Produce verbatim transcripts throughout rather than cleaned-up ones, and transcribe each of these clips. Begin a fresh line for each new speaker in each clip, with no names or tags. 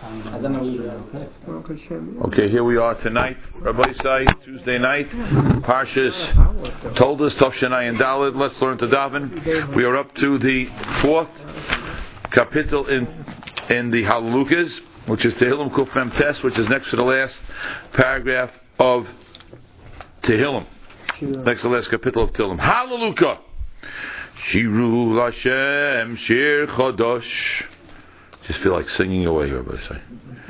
I don't know.
Okay, here we are tonight, Rabbi Isai, Tuesday night. Parshas told us Tafshanai and Dalet. Let's learn to daven. We are up to the fourth kapitel in in the Halalukas, which is Tehillim Kuf Mem Tes, which is next to the last paragraph of Tehillim. Next to the last kapitel of Tehillim. Halaluka. Shiru Lashem Shir Chodosh. Just feel like singing away, Rabbi Isai.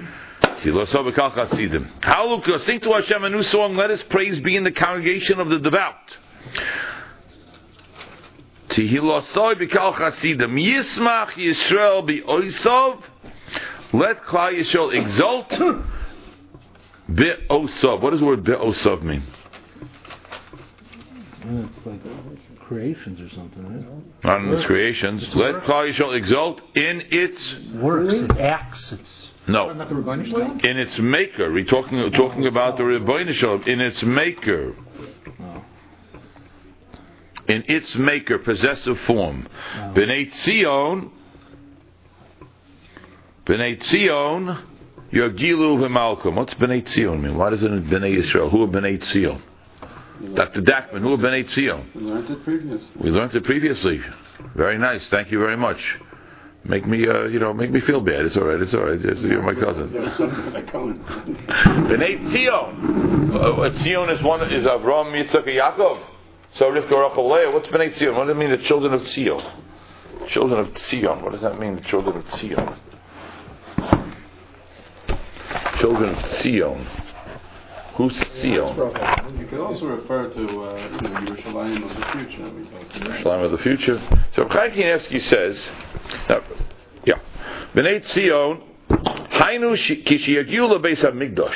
Halaluka, sing to Hashem a new song. Let His praise be in the congregation of the devout. Tehilosoi b'kal chasidim. Yismach Yisrael b'oisav. Let Klal Yisrael exult. Be'osav. What does the word be'osav mean?
It's like creations or something, right?
Not in its creations. Let Klal Yisrael exult in its
works, it acts, it's
no. In its maker. We're talking talking about the Rebbeinu Shalom. In its maker. In its maker, possessive form. B'nai Tzion. B'nai Tzion. Yagilu v'malkum. What's B'nai Tzion mean? Why doesn't it B'nai Yisrael? Who are B'nai Tzion? Doctor Dackman, who are B'nai Tzion?
We learned it previously.
We learned it previously. Very nice. Thank you very much. Make me, uh, you know, make me feel bad. It's all right. It's all right. It's, you're my cousin. B'nai Tzion. Uh, Tzion is one is Avram, Yitzchak, and Yaakov. So Rivka, Rachel, Leah. What's B'nai Tzion? What does it mean? The children of Tzion. Children of Tzion. What does that mean? The children of Tzion. Children of Tzion. Who's Tzion?
You could also refer to uh, you know, Yerushalayim of the future.
Yerushalayim of the future. So Chaim Kanievsky says, now, yeah, B'nai Tzion, Hainu kishi yagiu lebeis hamikdash,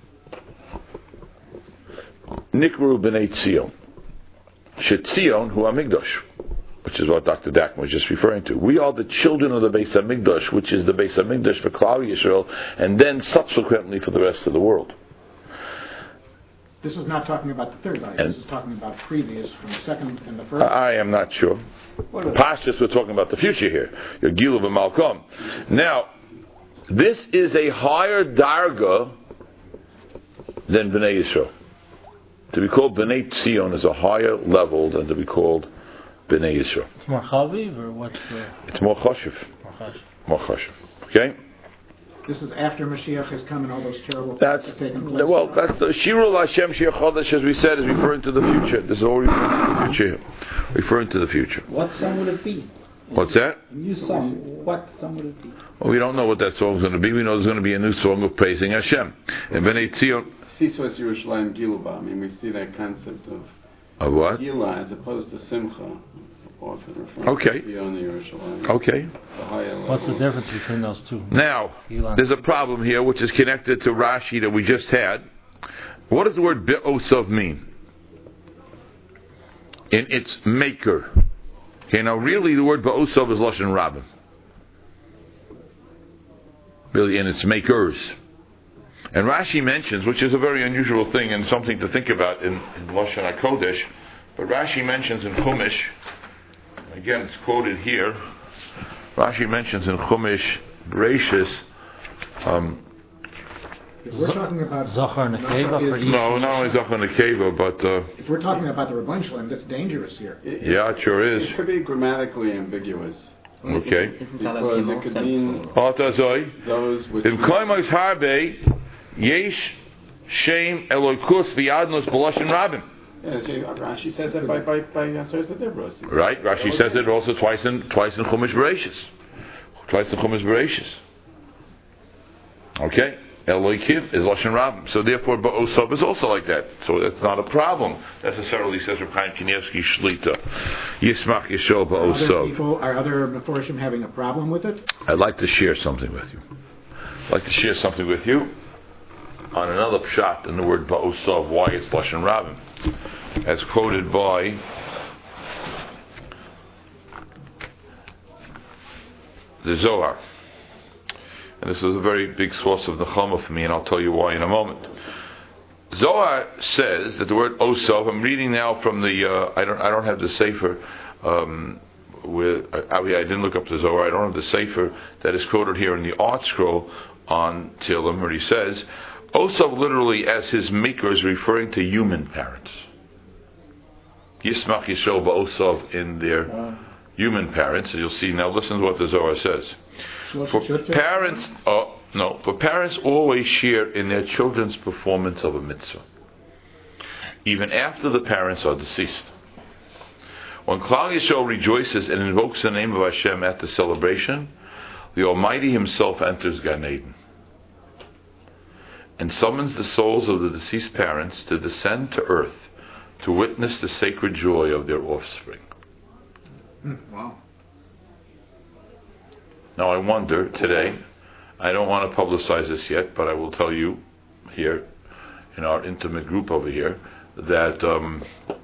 Nikru B'nai Tzion, Shetzion hu hamikdash, which is what Doctor Dackman was just referring to. We are the children of the Beis Hamikdash, which is the Beis Hamikdash for Klal Yisrael, and then subsequently for the rest of the world.
This is not talking about the third ayah. This is talking about previous from the second and the first.
I am not sure. Pashtus, we're talking about the future here. Your Gilu v'Malkom. Now, this is a higher darga than B'nai Yisrael. To be called B'nai Tzion is a higher level than to be called B'nai Yisrael.
It's more chaviv, or what's the...
It's more choshev.
More choshev.
More choshev. Okay?
This is after Mashiach has come and all those terrible
that's,
things have taken place.
Well, that's the Shirul Hashem Shir Chodesh, as we said, is referring to the future. This is all referring to the future. Referring to the future.
What song would it be?
What's that?
A new song. What song would it be?
Well, we don't know what that song is going to be. We know there's going to be a new song of praising Hashem. And B'nai Tzion...
Siswas Yerushalayim Giluba. I mean, we see that concept of...
Of what?
Gila as opposed to Simcha.
Okay. Okay.
What's the difference between those two?
Now, there's a problem here which is connected to Rashi that we just had. What does the word Be'osav mean? In its maker. Okay, now really the word Be'osav is Lashon Rabbim. Really in its makers. And Rashi mentions, which is a very unusual thing and something to think about in, in Lashon HaKodesh, but Rashi mentions in Chumash, again, it's quoted here. Rashi mentions in Chumash, Bereshis. Um,
if we're talking about
Zachar Nekeva for each.
No, not only Zachar Nekeva, but uh,
if we're talking about the Rebbeinu Shalom, that's dangerous here.
It,
yeah, it sure is.
It could be grammatically ambiguous.
Okay.
Because it could mean those which.
In Koimos Harbe, Yesh Shem Elokus V'Yadnos B'Lashon Rabbim.
Yeah, see, Rashi says that by by by uh,
right. Rashi says it also twice in twice in Chumash Bereshis, twice in Chumash Bereshis. Okay, Elokim is Lashon Rabbim, so therefore Ba'osav is also like that. So that's not a problem necessarily. Says Reb Chaim Kanievsky Shlita, Yismach Yishol Ba'osav.
Are other people, are other Meforshim having a problem with it?
I'd like to share something with you. I'd like to share something with you on another pshat in the word Ba'osav, why it's Lashon Rabbim. As quoted by the Zohar. And this is a very big source of nechama for me, and I'll tell you why in a moment. Zohar says that the word Osav, I'm reading now from the, uh, I don't I don't have the Sefer um, with I, I didn't look up the Zohar. I don't have the sefer that is quoted here in the Art Scroll on Tehillim, where he says, Osav literally as his maker is referring to human parents. Yismach Yisrael ba'osav in their wow. human parents. And you'll see now. Listen to what the Zohar says. For parents, oh no, for parents always share in their children's performance of a mitzvah, even after the parents are deceased. When Klal Yisrael rejoices and invokes the name of Hashem at the celebration, the Almighty Himself enters Gan Eden and summons the souls of the deceased parents to descend to earth to witness the sacred joy of their offspring.
Wow.
Now I wonder today, I don't want to publicize this yet, but I will tell you here in our intimate group over here that um,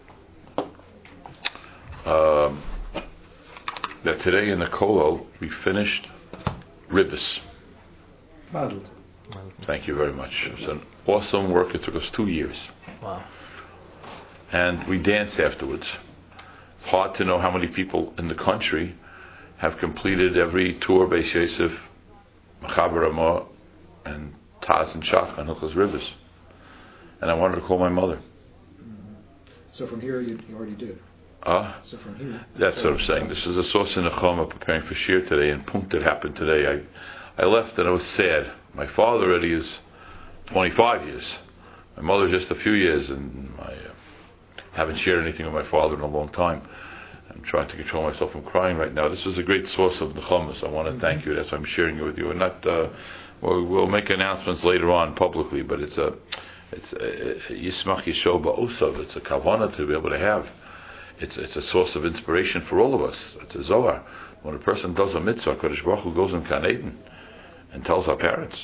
uh, that today in the Kollel we finished Ribbis.
Mazel.
Thank you very much. It's an awesome work. It took us two years.
Wow.
And we danced afterwards. It's hard to know how many people in the country have completed every tour Beis Yosef, Mechaber Ramah, and Taz and Shach and Hilchos Ribbis. And I wanted to call my mother.
So from here you, you already did.
Uh,
so from here.
That's what I'm saying. This is a source in the Choma preparing for Shir today, and Punt that happened today. I, I left and I was sad. My father already is twenty-five years. My mother just a few years, and I uh, haven't shared anything with my father in a long time. I'm trying to control myself from crying right now. This is a great source of the Chumash. I want to mm-hmm. thank you. That's why I'm sharing it with you. And not, uh, well, we'll make announcements later on publicly, but it's a, it's Yismach Yisrael ba'osav. It's a kavanah to be able to have. It's it's a source of inspiration for all of us. It's a Zohar. When a person does a mitzvah, Kadosh Baruch Hu goes in Gan Eden and tells our parents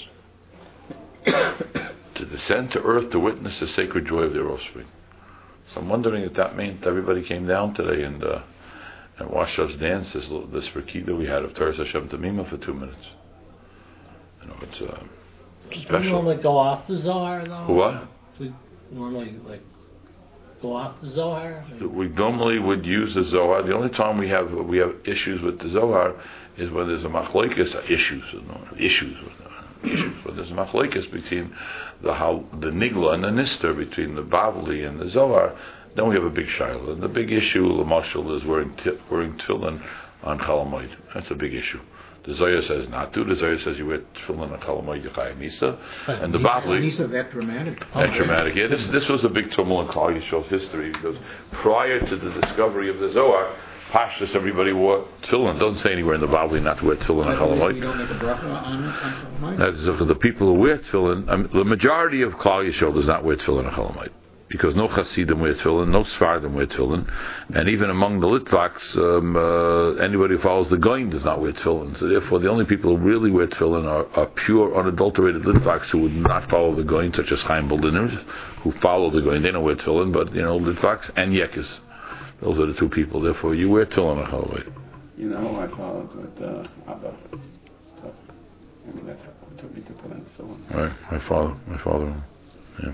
to descend to earth to witness the sacred joy of their offspring. So I'm wondering if that meant everybody came down today and uh, and watched us dance this this Rikida we had of Teres Hashem Tamima for two minutes. You know, it's uh, special.
Do we normally go off the Zohar though?
What?
We normally like go off the Zohar?
We normally would use the Zohar. The only time we have we have issues with the Zohar is when there's a machlokes issues, no, issues, no, issues. When there's a machlokes between the how the Nigla and the Nister, between the Bavli and the Zohar. Then we have a big shiloh. And the big issue, Lamashal, is wearing t- wearing tefillin on Chol Hamoed. That's a big issue. The Zohar says not to. The Zohar says you wear tefillin on Chol Hamoed, Yechai Nisa. And the Bavli...
Nisa, that dramatic.
That dramatic. Yeah, this, this was a big tumult in Klal Yisrael's history, because prior to the discovery of the Zohar, Pashtus, everybody wore tefillin. It doesn't say anywhere in the Bavli not to wear tefillin on Chol Hamoed.
You don't make a bracha on Chol Hamoed?
That's for the people who wear tefillin. I mean, the majority of Klal Yisrael does not wear tefillin on Chol Hamoed, because no Hasidim wear tefillin, no Sfardim wear tefillin, and even among the Litvaks, um, uh, anybody who follows the Goyim does not wear tefillin. So therefore, the only people who really wear tefillin are, are pure, unadulterated Litvaks who would not follow the Goyim, such as Chaim Boliners, who follow the Goyim. They don't wear tefillin, but you know, Litvaks and Yekis. Those are the two people. Therefore, you wear tefillin on Chol Hamoed.
You know, I followed with uh, Abba. So, I mean, that's what took me to put in tefillin.
Right, my father, my father, yeah.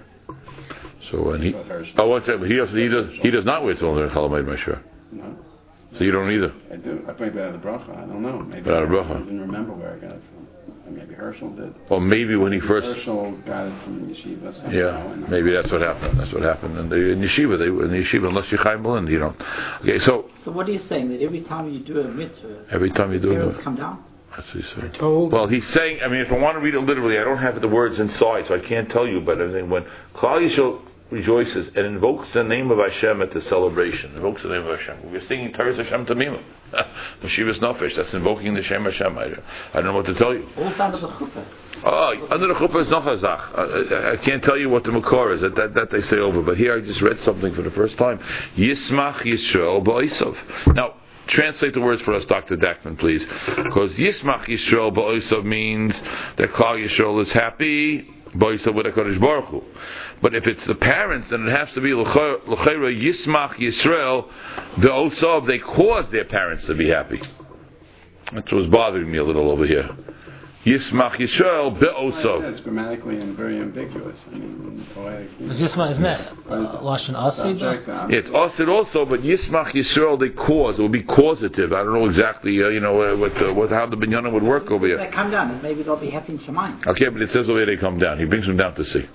So and he, oh, what's that? He does, he does, he does not wear tefillin on Chol Hamoed, my sure.
No.
So you don't either.
I do. I maybe out of the bracha. I don't know. Maybe
out of
I
bracha.
didn't remember where I got it from. Maybe Herschel did.
Or maybe when he first.
Herschel got it from yeshiva. Somehow,
yeah, maybe that's what happened. That's what happened. And in yeshiva, they in the yeshiva, unless you Chaim Bolin, you don't. Okay, so.
So what are you saying? That every time you do a mitzvah,
every time you do a mitzvah,
come down.
That's what he's saying.
Told.
Well, he's saying. I mean, if I want to read it literally, I don't have the words inside, so I can't tell you. But I think when Klal Yisrael rejoices and invokes the name of Hashem at the celebration, invokes the name of Hashem. We're singing Teres Hashem Tamima, Meshivas Nafesh. That's invoking the Shem Hashem. I, I don't know what to tell you.
Also under the chuppah.
Oh, under the chuppah is noch a zach. I, I can't tell you what the makor is. That, that that they say over. But here I just read something for the first time. Yismach Yisrael ba'osav. Now, translate the words for us, Doctor Dackman, please. Because Yismach Yisrael ba'osav means that Klal Yisrael is happy ba'osav with HaKadosh Baruch Hu. But if it's the parents, then it has to be l'chayra Yismach Yisrael ba'osav. They cause their parents to be happy. That's what's bothering me a little over here. Yismach Yisrael be'osov.
That's grammatically and very ambiguous. I mean, poetically.
It's just, isn't that uh, Lashon Asi?
It's Asid also, but Yismach Yisrael, they cause. It would be causative. I don't know exactly, uh, you know, uh, what, uh, what how the binyanim would work over here.
They come down, and maybe they'll be happy Shemayim.
Okay, but it says over here they come down. He brings them down to sea.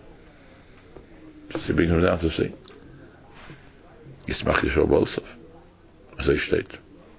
He brings them down to sea. Yismach Yisrael be'osov. As they state.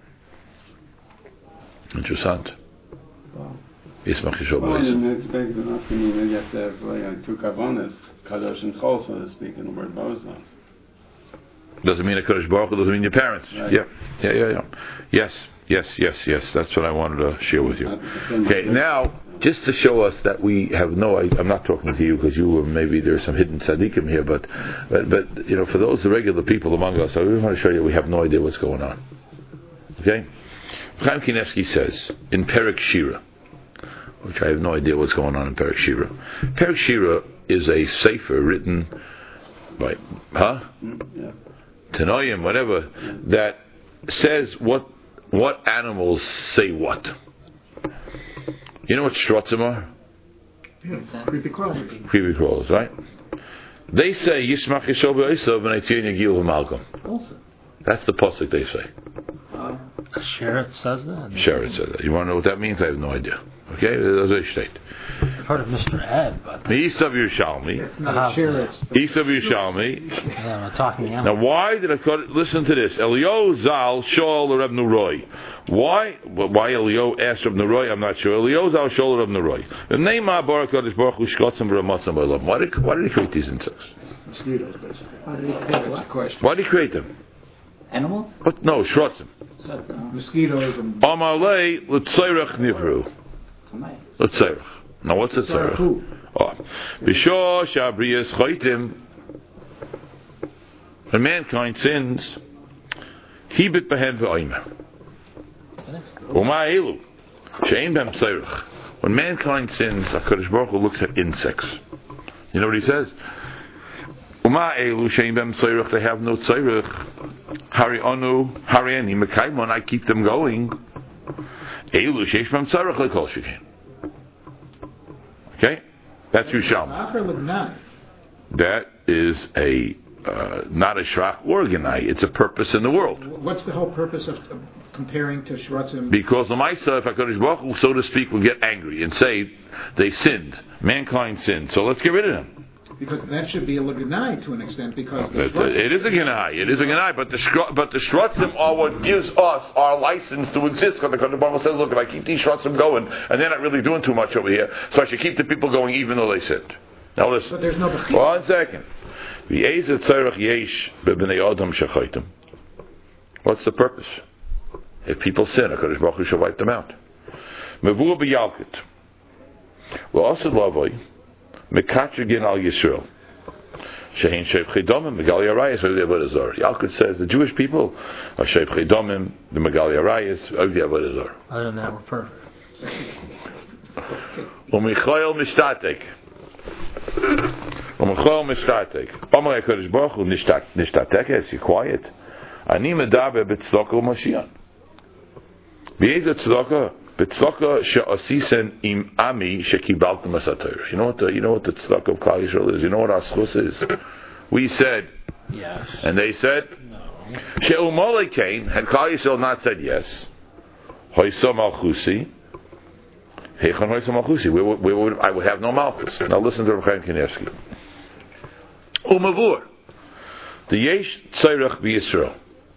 Interessant.
Wow.
Yismach Yisrael
Well, I
be'osov.
didn't expect enough. I mean, you have to have like, two kavanas, kadosh and chol, so to speak, in the word boson.
Doesn't mean a Kodesh Baruch Hu, doesn't mean your parents.
Right.
Yeah, yeah, yeah, yeah. Yes, yes, yes, yes. That's what I wanted to share with you. Okay, now, just to show us that we have no, I, I'm not talking to you because you were, maybe there's some hidden tzaddikim here, but, but, but, you know, for those the regular people among us, I really want to show you we have no idea what's going on. Okay? Chaim Kanievsky says, in Perek Shira, which I have no idea what's going on in Perek Shira. Perek Shira is a sefer written by, huh?
Yeah.
Tanoim, whatever, that says what what animals say what. You know what shrotzim are?
Yeah, creepy crawlers.
Creepy crawlers, right? They say Yismach Yisrael be'osov and Eitzion Yagil v'malkom.
Also.
That's the pasuk they say.
Uh,
Sherrit says that?
Sherrit says that. You want to know what that means? I have no idea. Okay, that's what they state.
I've heard of Mister Ed, but...
Isav Yerushalmi.
It's not
Uh-huh.
a share, it's the
Isav Yerushalmi.
Yeah, I'm talking
Now,
animal.
why did I call it? Listen to this. Elio Zal Shol Reb Neroi. Why? Well, why Elio asked Reb Neroi? I'm not sure. Elio Zal Shol Reb Neroi. The name of Baruch Kodesh Baruch Hu Shkotzim B'Ramatzim B'Olam. Why did Why did he create these insects?
mosquitoes, basically.
Why did he create
That's the
what?
question.
Why did he create them?
Animals?
What? No, Shrotzim.
But, uh,
Mosquitoes and...
Amalei L'Tzairach Nivru.
Shemayim.
L'Tzairach. Now, what's a Tzairach?
Who?
Oh. B'shor Shabriyas Chaitim. When mankind sins, Hibit Behen V'Oimer. Uma Elu. She'en Bem Tzairach. When mankind sins, HaKadosh Baruch Hu looks at insects. You know what he says? Uma Elu She'en Bem Tzairach. They have no Tzairach. Hari Onu, Hari Ani Mekaimon. I keep them going. Elu She'esh Bem Tzairach Lekol Shekin. Okay? That's Yerushalmi.
Acher Lignai.
That is a uh, not a shrach or a genai. It's a purpose in the world.
What's the whole purpose of, of comparing to Shrotzim?
Because the Maisa, if HaKadosh Baruch Hu, so to speak, will get angry and say they sinned, mankind sinned, so let's get rid of them.
Because that should be a Lignai to an extent, because... the
It, it is a genai. It is a genai, but the shro- but the shrotzim are what gives us our license to exist. Because the HaKadosh Baruch Hu says, look, if I keep these shrotzim going, and they're not really doing too much over here, so I should keep the people going even though they sinned. Now listen.
But there's no bechira.
One second. What's the purpose? If people sin, HaKadosh Baruch Hu shall wipe them out. Mevua b'yalkut. V'asad lavoi mekatregin al Yisrael. Shehin shevchei domim megali arayis oivdei avodah zarah. Yalkut says the Jewish people are shevchei domim the megali arayis oivdei avodah zarah.
Other than that, we're perfect.
U'michoyel mishtatek. U'michoyel mishtatek. Omer HaKadosh Baruch Hu nishtatek. You're quiet. Ani medaber b'tzedakah u'mashiach. B'yezeh tzedakah. B'tzedakah she'asisen im ami shekibaltem asatayr. You know what the you know what the tzedakah of Klal Yisrael is. You know what our schus is. We said
Yes.
and they said
No.
she'umolei kain. Had Klal Yisrael not said yes, hoysam malchusi. Heichon hoysam malchusi. We would, we would I would have no malchus. Now listen to Rav Chaim Kanievsky. Umavur. The yesh tzairach b'Yisrael.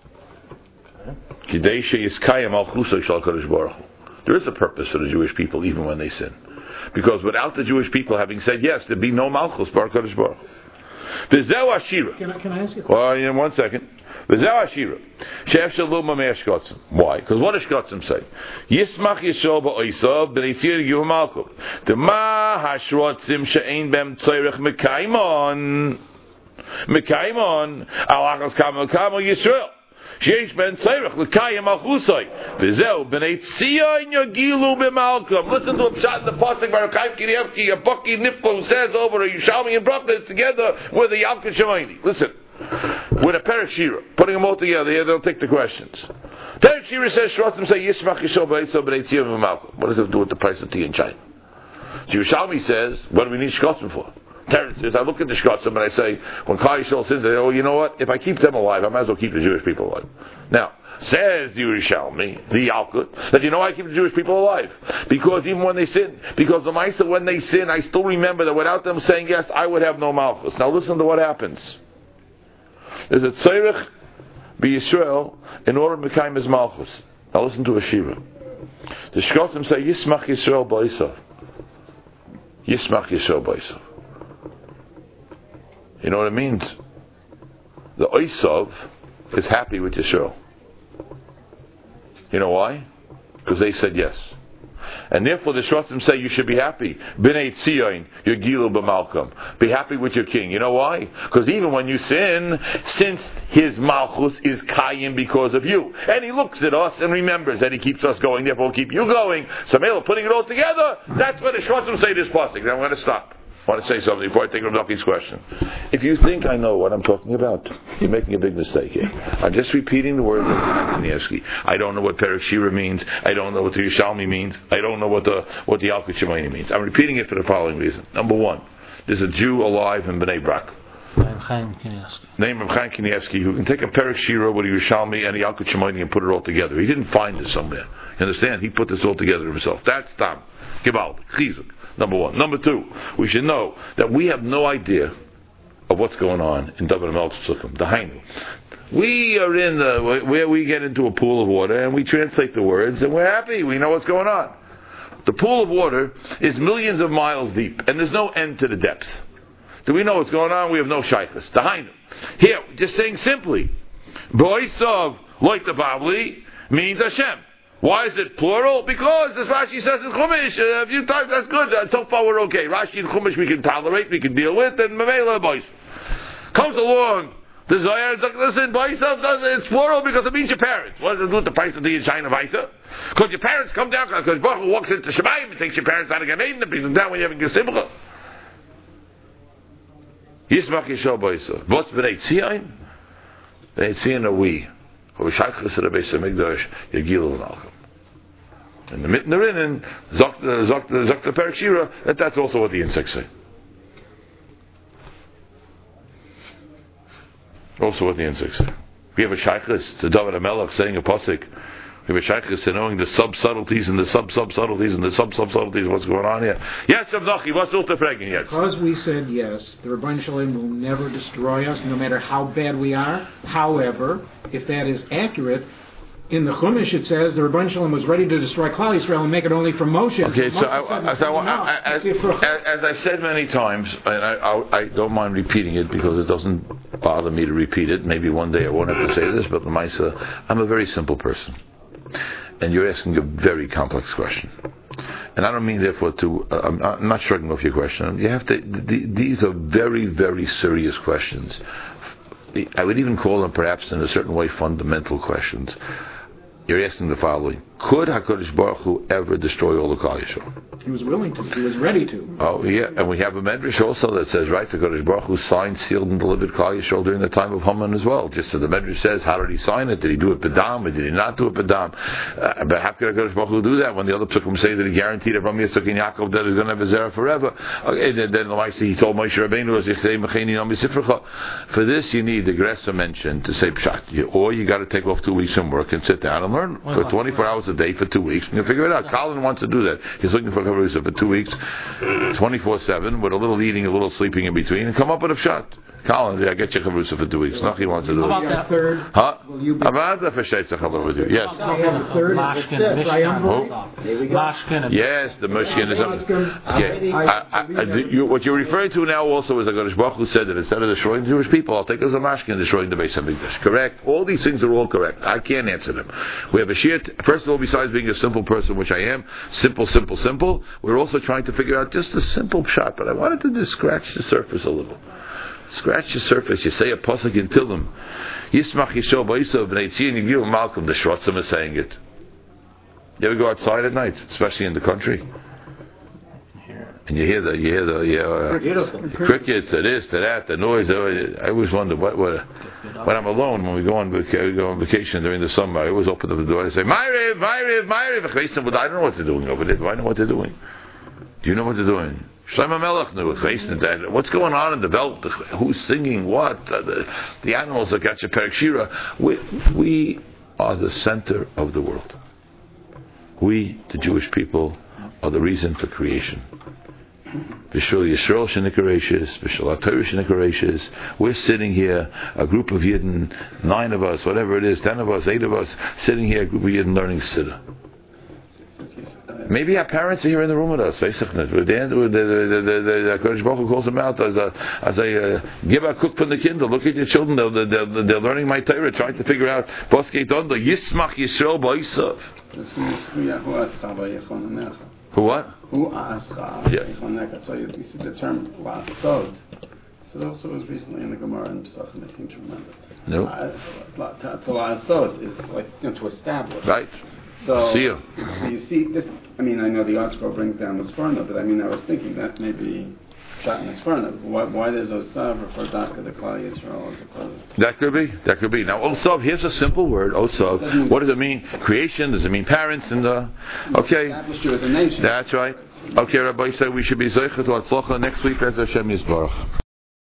Kidei sheyiskayim malchusa shal Kadosh Baruch Hu. There is a purpose for the Jewish people even when they sin. Because without the Jewish people having said yes, there'd be no Malchus Bar Kodesh Baruch. V'zeu Ashira.
Can I, can I ask you a question?
Well, in one second. V'zeu Ashira. She'ef shalom mamei Shkotzim. Why? Because what does Shkotzim say? Yismach Yisrael ba'oisav b'neitzir yivu Malchus. The ma hashrotzim she'ein bem tzairech mekaimon. Mekaimon. Alachas kamel kamel Yisrael. Sheish ben Tzairach l'kayim al-chusay v'zeu b'nei tzion yagilu b'malkam. Listen to a shot in the pasuk by Rav Chaim Kanievsky, a Bucky Nifko says over a Yerushalmi and Brachas together with a Yalkut Shemaini. Listen, with a Perek Shira, putting them all together here, they'll take the questions. Perek Perek Shira says, Shrotzim say, Yismach Yishol B'Eitzah B'nei Tziyah V'Malchum. What does it have to do with the price of tea in China? Yerushalmi says, what do we need Shrotzim for? Terence says, I look at the Shrotzim and I say, when Klal Yisrael sins, I say, oh, you know what? If I keep them alive, I might as well keep the Jewish people alive. Now, says the Yerushalmi, the Yalkut, that you know I keep the Jewish people alive. Because even when they sin, because the Maisa, when they sin, I still remember that without them saying yes, I would have no Malchus. Now listen to what happens. There's a Tzorech B'Yisrael in order to Mekayim his Malchus. Now listen to a Shiva. The Shkotim say, Yismach Yisrael B'Eisav. Yismach Yisrael B'Eisav. You know what it means? The Eisav is happy with Yisrael. You know why? Because they said yes. And therefore the Shrotzim say you should be happy. B'nei Tzion, your Gilu b'Malchum. Be happy with your king. You know why? Because even when you sin, since his Malchus is Kayim because of you. And he looks at us and remembers that he keeps us going, therefore will keep you going. So Mela, putting it all together, that's what the Shrotzim say this pasuk. Now I'm going to stop. I want to say something before I take Rav Naki's question. If you think I know what I'm talking about, you're making a big mistake here. I'm just repeating the words of Kanievsky. I don't know what Perek Shira means. I don't know what the Yerushalmi means. I don't know what the what the Yalkut Shimoni means. I'm repeating it for the following reason. Number one, there's a Jew alive in Bnei Brak. Name of Chaim Kanievsky, who can take a Perek Shira with a Yerushalmi and a Yalkut Shimoni and put it all together. He didn't find this somewhere. You understand? He put this all together himself. That's Tam. Gibal. Chizuk. Number one. Number two, we should know that we have no idea of what's going on in David Melch Sukkim, the Hainu. We are in the, where we get into a pool of water and we translate the words and we're happy, we know what's going on. The pool of water is millions of miles deep and there's no end to the depth. Do we know what's going on? We have no shaykhs. The Hainu. Here, just saying simply, Boisov Loit the Babli means Hashem. Why is it plural? Because, as Rashi says in Chumash, uh, a few times, that's good. Uh, so far we're okay. Rashi and Chumash we can tolerate, we can deal with, and Mamela Bois. Comes along, the Zohar, it's like, listen, Bois, it's plural because it means your parents. What does it do with the price of the in China Vaisa? Because your parents come down, because Baruch walks into Shemayim and takes your parents out of Gan Eden and brings them down when you're having a Simcha. Yismach Yishol Boisa. What's B'nei Tzion? B'nei Tzion are we. And the mitten therein, Zok the Perek Shira, that that's also what the insects say. Also what the insects say. We have a shaykhis to David HaMelech saying a pasuk. We have a shaykhis to knowing the sub-subtleties and the sub-sub-subtleties and the sub-sub-subtleties of what's going on here. Yes, Rav Nachi, what's the fragging yet?
Because we said yes, the Rebbeinu Shalom will never destroy us, no matter how bad we are. However, if that is accurate, in the Chumash it says the Rebbeinu Shalom was ready to destroy Klal Yisrael and make it only from Moshe.
Okay,
Moshe
so, I, so I, I, as, as, as I said many times, and I, I, I don't mind repeating it because it doesn't bother me to repeat it. Maybe one day I won't have to say this, but Lamaisa, I'm a very simple person. And you're asking a very complex question. And I don't mean, therefore, to... Uh, I'm, not, I'm not shrugging off your question. You have to... The, these are very, very serious questions. I would even call them, perhaps, in a certain way, fundamental questions. You're asking the following. Could HaKadosh Baruch Hu ever destroy all the Klal Yisrael?
He was willing to. He was ready to.
Oh, yeah. And we have a medrash also that says, right, HaKadosh Baruch Hu signed, sealed, and delivered Klal Yisrael during the time of Haman as well. Just so the medrash says, how did he sign it? Did he do it pedam, or did he not do it pedam? Uh, but how could HaKadosh Baruch Hu do that when the other psukim say that he guaranteed Avraham, Yitzchak, and Yaakov that he's going to have a zera forever? Okay, then, then like he told Moshe Rabbeinu, as say, Mecheni Nam Yisifrecha. For this, you need the Gressa mention to say pshat. You, or you got to take off two weeks from work and sit down and learn for twenty-four hours a day for two weeks, and you figure it out. Colin wants to do that. He's looking for Chavrusa for two weeks, twenty-four seven, with a little eating, a little sleeping in between, and come up with a pshat. Colin, I get you Chavrusa for two weeks. Nothing wants to do it.
How about that third?
Huh?
Will you be...
About that for Shaitz HaChalor with you. Yes.
We have a third.
Yes, the Mishkan is... Yeah. I, I, I, you, what you're referring to now also is HaKadosh Baruch Hu said that instead of destroying the Jewish people, I'll take it as a mashkin destroying the Beis HaMikdash. Correct? All these things are all correct. I can't answer them. We have a shiat. First of all, besides being a simple person, which I am, simple, simple, simple, we're also trying to figure out just a simple shot, but I wanted to just scratch the surface a little. Scratch the surface. You say a pasuk in Tillim. Yismach Yishol Ba'isov B'nei Tzion Yigil Malcolm. The Shrotzim is saying it. You ever go outside at night, especially in the country, and and you hear the you hear the you know, uh,
Beautiful.
crickets, to this, to that, the noise. I always wonder what what. When I'm alone, when we go on vac- we go on vacation during the summer, I always open up the door and say, "Myriv, Myriv, Myriv." But I don't know what they're doing over there. Do I know what they're doing? Do you know what they're doing? Shlomo Melech knew it. What's going on in the belt? Who's singing what? Uh, the, the animals that got your Perek Shira. We, we are the center of the world. We, the Jewish people, are the reason for creation. B'shul Yisrael Shenikaracious, B'shul HaTorah Shenikaracious. We're sitting here, a group of Yidden, nine of us, whatever it is, ten of us, eight of us, sitting here, a group of Yidden learning Siddur. Maybe our parents are here in the room with us. The Kodesh Baruch Hu calls them out as a as a uh, give a cook from the Kindle. Look at your children; they're, they're, they're learning my Torah, trying to figure out Boskei Dondo Yismach Yisrael Ba'Isav. Who what?
Who ascha?
Yeah.
So you see the term la'asod. So it also was recently in the Gemara and Pesachim. I seem to remember.
No.
To la'asod is like you know, to establish.
Right.
So,
see you.
so you see this. I mean, I know the article brings down the Sforno, but I mean, I was thinking that maybe shot in the Sforno. Why, why does Osav refer Daka to Klal Yisrael as opposed?
That could be. That could be. Now, Osav. Here's a simple word. Osav. What does it mean? Creation. Does it mean parents? And uh, okay.
Established you as a nation.
That's right. Okay, Rabbi said we should be zeicher to Hatzlacha next week as Hashem Yisbarach.